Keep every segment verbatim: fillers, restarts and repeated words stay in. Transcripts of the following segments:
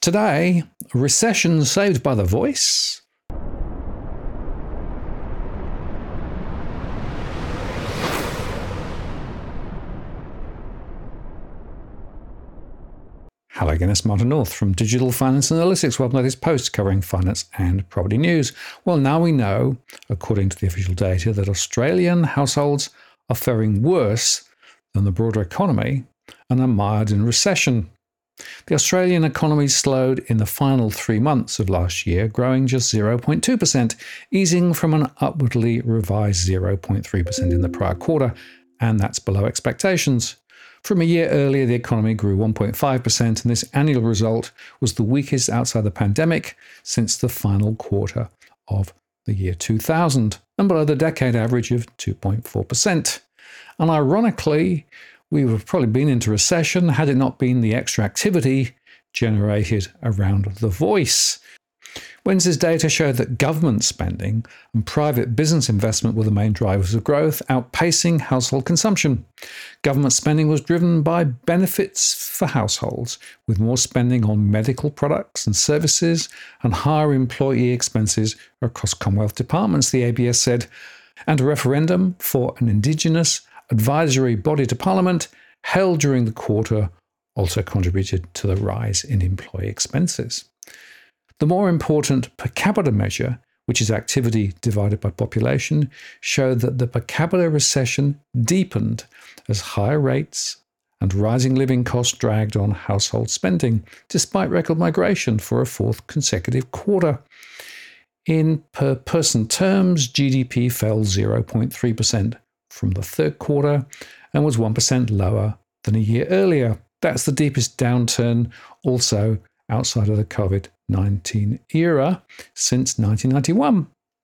Today, a recession saved by the voice. Hello again, it's Martin North from Digital Finance Analytics. Welcome to this post covering finance and property news. Well, now we know, according to the official data, that Australian households are faring worse than the broader economy and are mired in recession. The Australian economy slowed in the final three months of last year, growing just zero point two percent, easing from an upwardly revised zero point three percent in the prior quarter, and that's below expectations. From a year earlier, the economy grew one point five percent, and this annual result was the weakest outside the pandemic since the final quarter of the year two thousand, and below the decade average of two point four percent. And ironically, we would have probably been into recession had it not been the extra activity generated around the voice. Wednesday's data showed that government spending and private business investment were the main drivers of growth, outpacing household consumption. Government spending was driven by benefits for households, with more spending on medical products and services and higher employee expenses across Commonwealth departments, the A B S said. And a referendum for an Indigenous advisory body to Parliament held during the quarter also contributed to the rise in employee expenses. The more important per capita measure, which is activity divided by population, showed that the per capita recession deepened as higher rates and rising living costs dragged on household spending, despite record migration for a fourth consecutive quarter. In per person terms, G D P fell zero point three percent from the third quarter and was one percent lower than a year earlier. That's the deepest downturn also outside of the COVID nineteen era since nineteen ninety-one.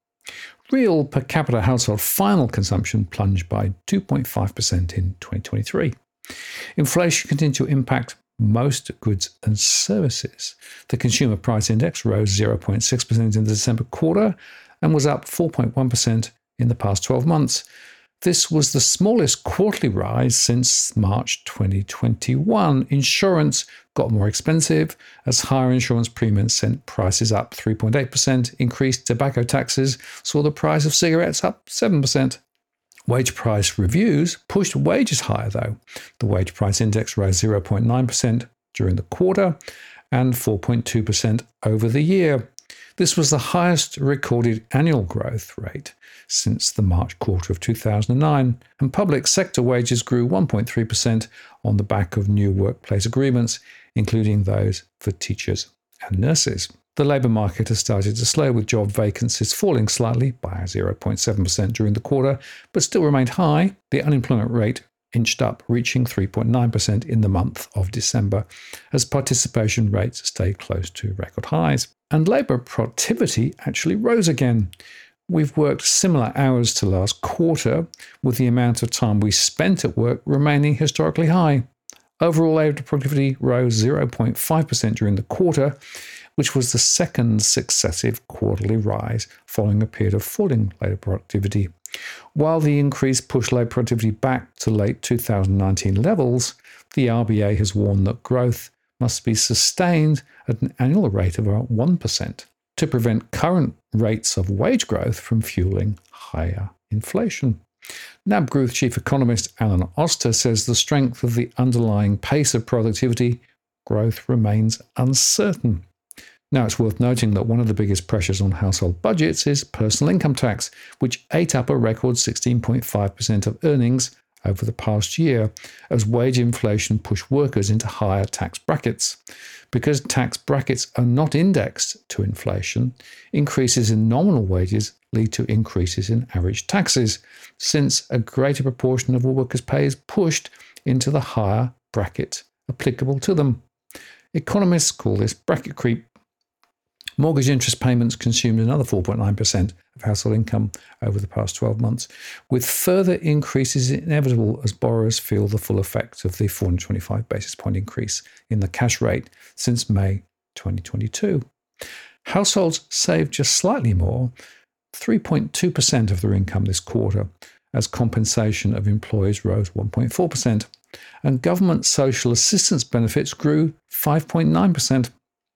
Real per capita household final consumption plunged by two point five percent in twenty twenty-three. Inflation continued to impact most goods and services. The consumer price index rose zero point six percent in the December quarter and was up four point one percent in the past twelve months. This was the smallest quarterly rise since March twenty twenty-one. Insurance got more expensive as higher insurance premiums sent prices up three point eight percent. Increased tobacco taxes saw the price of cigarettes up seven percent. Wage price reviews pushed wages higher, though. The wage price index rose zero point nine percent during the quarter and four point two percent over the year. This was the highest recorded annual growth rate since the March quarter of two thousand nine, and public sector wages grew one point three percent on the back of new workplace agreements, including those for teachers and nurses. The labour market has started to slow, with job vacancies falling slightly by zero point seven percent during the quarter, but still remained high. The unemployment rate inched up, reaching three point nine percent in the month of December, as participation rates stayed close to record highs. And labour productivity actually rose again. We've worked similar hours to last quarter, with the amount of time we spent at work remaining historically high. Overall labour productivity rose zero point five percent during the quarter, which was the second successive quarterly rise following a period of falling labour productivity. While the increase pushed labour productivity back to late two thousand nineteen levels, the R B A has warned that growth must be sustained at an annual rate of about one percent to prevent current rates of wage growth from fueling higher inflation. N A B Group Chief Economist Alan Oster says the strength of the underlying pace of productivity growth remains uncertain. Now, it's worth noting that one of the biggest pressures on household budgets is personal income tax, which ate up a record sixteen point five percent of earnings over the past year, as wage inflation pushed workers into higher tax brackets. Because tax brackets are not indexed to inflation, increases in nominal wages lead to increases in average taxes, since a greater proportion of all workers' pay is pushed into the higher bracket applicable to them. Economists call this bracket creep. Mortgage interest payments consumed another four point nine percent of household income over the past twelve months, with further increases inevitable as borrowers feel the full effect of the four hundred twenty-five basis point increase in the cash rate since May twenty twenty-two. Households saved just slightly more, three point two percent of their income this quarter, as compensation of employees rose one point four percent, and government social assistance benefits grew five point nine percent.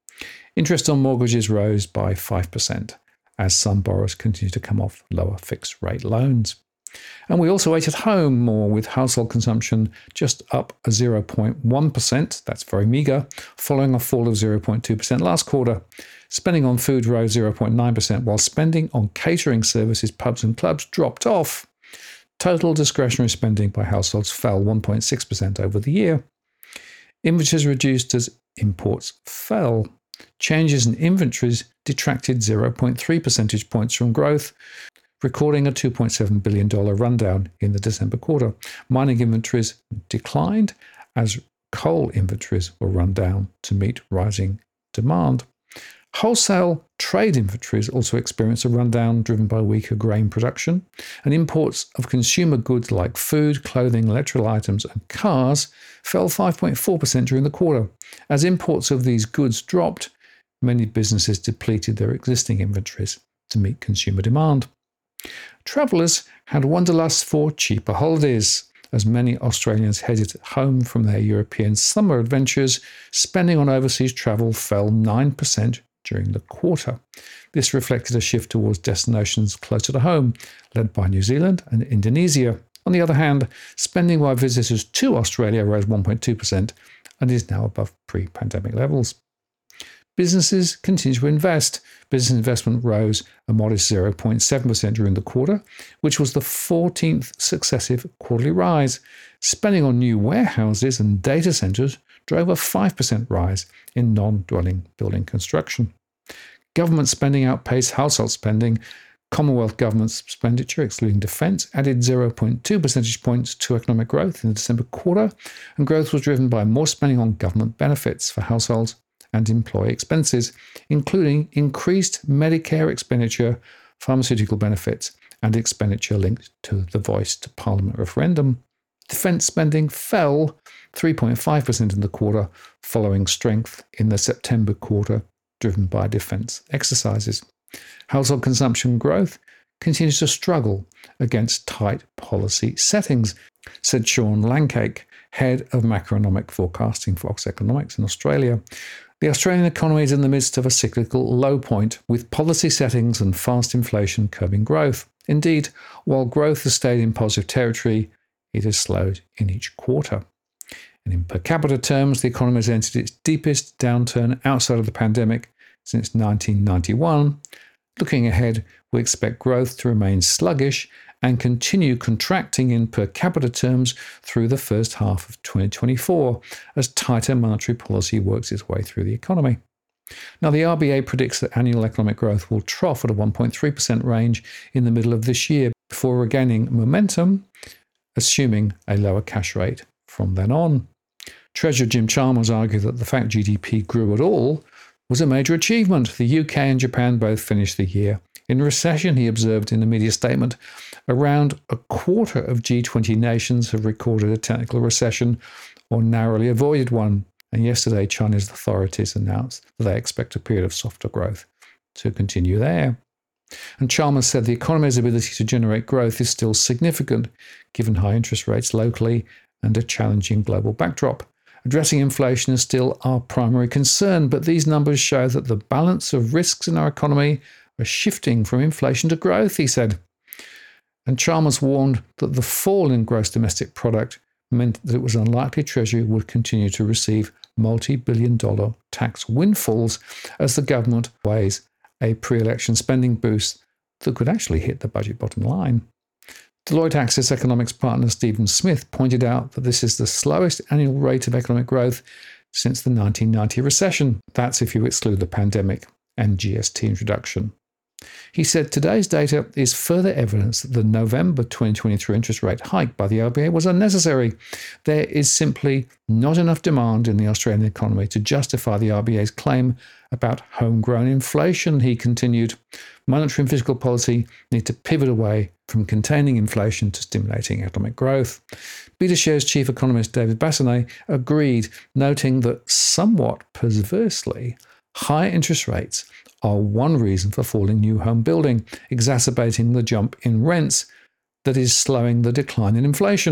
Interest on mortgages rose by five percent as some borrowers continue to come off lower fixed rate loans. And we also ate at home more, with household consumption just up a zero point one percent. That's very meagre, following a fall of zero point two percent last quarter. Spending on food rose zero point nine percent, while spending on catering services, pubs and clubs dropped off. Total discretionary spending by households fell one point six percent over the year. Inventories reduced as imports fell. Changes in inventories detracted zero point three percentage points from growth, recording a two point seven billion dollars rundown in the December quarter. Mining inventories declined as coal inventories were run down to meet rising demand. Wholesale trade inventories also experienced a rundown driven by weaker grain production, and imports of consumer goods like food, clothing, electrical items, and cars fell five point four percent during the quarter. As imports of these goods dropped, many businesses depleted their existing inventories to meet consumer demand. Travellers had wanderlust for cheaper holidays. As many Australians headed home from their European summer adventures, spending on overseas travel fell nine percent during the quarter. This reflected a shift towards destinations closer to home, led by New Zealand and Indonesia. On the other hand, spending by visitors to Australia rose one point two percent and is now above pre-pandemic levels. Businesses continue to invest. Business investment rose a modest zero point seven percent during the quarter, which was the fourteenth successive quarterly rise. Spending on new warehouses and data centres drove a five percent rise in non-dwelling building construction. Government spending outpaced household spending. Commonwealth government's expenditure, excluding defence, added zero point two percentage points to economic growth in the December quarter, and growth was driven by more spending on government benefits for households and employee expenses, including increased Medicare expenditure, pharmaceutical benefits, and expenditure linked to the Voice to Parliament referendum. Defence spending fell three point five percent in the quarter, following strength in the September quarter, driven by defence exercises. Household consumption growth continues to struggle against tight policy settings, said Sean Lancake, head of macroeconomic forecasting for Ox Economics in Australia. The Australian economy is in the midst of a cyclical low point, with policy settings and fast inflation curbing growth. Indeed, while growth has stayed in positive territory, it has slowed in each quarter. And in per capita terms, the economy has entered its deepest downturn outside of the pandemic since nineteen ninety-one. Looking ahead, we expect growth to remain sluggish and continue contracting in per capita terms through the first half of twenty twenty-four as tighter monetary policy works its way through the economy. Now, the R B A predicts that annual economic growth will trough at a one point three percent range in the middle of this year before regaining momentum, assuming a lower cash rate from then on. Treasurer Jim Chalmers argued that the fact G D P grew at all was a major achievement. The U K and Japan both finished the year in recession, he observed in a media statement. Around a quarter of G twenty nations have recorded a technical recession or narrowly avoided one. And yesterday, China's authorities announced that they expect a period of softer growth to continue there. And Chalmers said the economy's ability to generate growth is still significant, given high interest rates locally and a challenging global backdrop. Addressing inflation is still our primary concern, but these numbers show that the balance of risks in our economy are shifting from inflation to growth, he said. And Chalmers warned that the fall in gross domestic product meant that it was unlikely Treasury would continue to receive multi-billion dollar tax windfalls as the government weighs a pre-election spending boost that could actually hit the budget bottom line. Deloitte Access Economics partner Stephen Smith pointed out that this is the slowest annual rate of economic growth since the nineteen ninety recession. That's if you exclude the pandemic and G S T introduction. He said today's data is further evidence that the November twenty twenty-three interest rate hike by the R B A was unnecessary. There is simply not enough demand in the Australian economy to justify the R B A's claim about homegrown inflation, he continued. Monetary and fiscal policy need to pivot away from containing inflation to stimulating economic growth. BetaShares chief economist David Bassanet agreed, noting that somewhat perversely, high interest rates are one reason for falling new home building, exacerbating the jump in rents that is slowing the decline in inflation.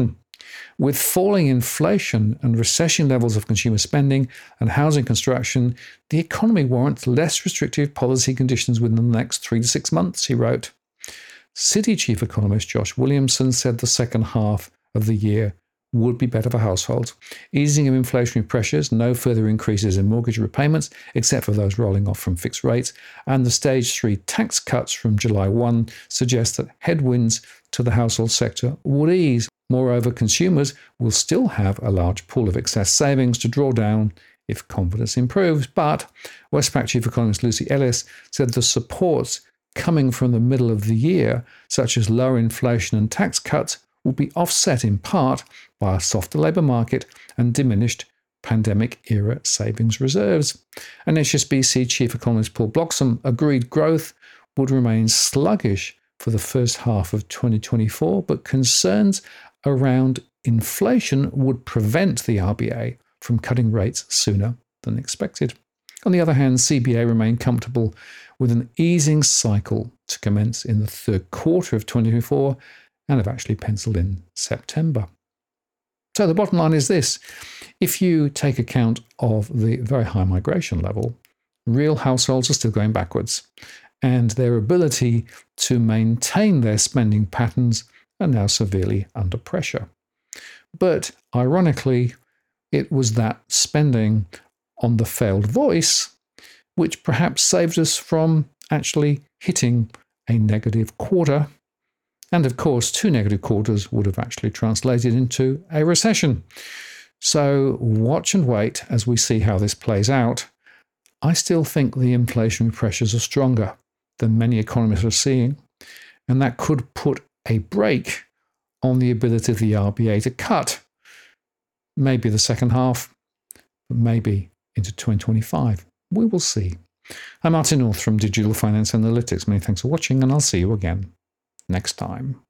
With falling inflation and recession levels of consumer spending and housing construction, the economy warrants less restrictive policy conditions within the next three to six months, he wrote. Citi chief economist Josh Williamson said the second half of the year would be better for households. Easing of inflationary pressures, no further increases in mortgage repayments, except for those rolling off from fixed rates, and the stage three tax cuts from July first suggest that headwinds to the household sector would ease. Moreover, consumers will still have a large pool of excess savings to draw down if confidence improves. But Westpac chief economist Lucy Ellis said the supports coming from the middle of the year, such as lower inflation and tax cuts, will be offset in part by a softer labour market and diminished pandemic-era savings reserves. And H S B C chief economist Paul Bloxham agreed growth would remain sluggish for the first half of twenty twenty-four, but concerns around inflation would prevent the R B A from cutting rates sooner than expected. On the other hand, C B A remained comfortable with an easing cycle to commence in the third quarter of twenty twenty-four and have actually penciled in September. So the bottom line is this. If you take account of the very high migration level, real households are still going backwards, and their ability to maintain their spending patterns are now severely under pressure. But ironically, it was that spending on the failed voice which perhaps saved us from actually hitting a negative quarter. And of course, two negative quarters would have actually translated into a recession. So watch and wait as we see how this plays out. I still think the inflationary pressures are stronger than many economists are seeing, and that could put a brake on the ability of the R B A to cut, maybe the second half, but maybe into twenty twenty-five. We will see. I'm Martin North from Digital Finance Analytics. Many thanks for watching, and I'll see you again next time.